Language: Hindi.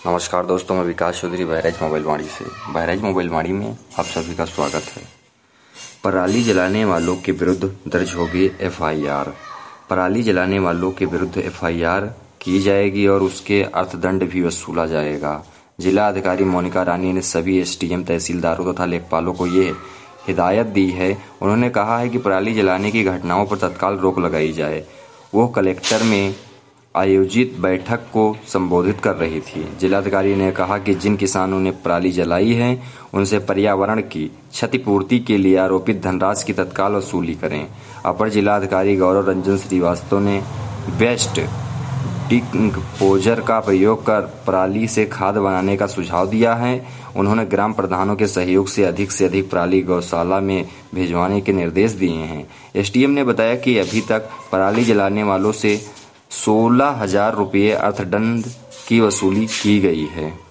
नमस्कार दोस्तों, मैं विकास चौधरी बहराइच मोबाइल वाणी से। बहराइच मोबाइल वाणी में आप सभी का स्वागत है। पराली जलाने वालों के विरुद्ध दर्ज होगी एफआईआर। पराली जलाने वालों के विरुद्ध एफआईआर की जाएगी और उसके अर्थदंड भी वसूला जाएगा। जिला अधिकारी मोनिका रानी ने सभी एसडीएम, तहसीलदारों तथा लेखपालों को ये हिदायत दी है। उन्होंने कहा है कि पराली जलाने की घटनाओं पर तत्काल रोक लगाई जाए। वो कलेक्टर में आयोजित बैठक को संबोधित कर रही थी। जिलाधिकारी ने कहा कि जिन किसानों ने पराली जलाई है उनसे पर्यावरण की क्षतिपूर्ति के लिए आरोपित धनराशि की तत्काल वसूली करें। अपर जिलाधिकारी गौरव रंजन श्रीवास्तव ने वेस्ट डिकम्पोजर का प्रयोग कर पराली से खाद बनाने का सुझाव दिया है। उन्होंने ग्राम प्रधानों के सहयोग से अधिक पराली गौशाला में भिजवाने के निर्देश दिए हैं। एसडीएम ने बताया कि अभी तक पराली जलाने वालों से 16,000 रुपये अर्थदंड की वसूली की गई है।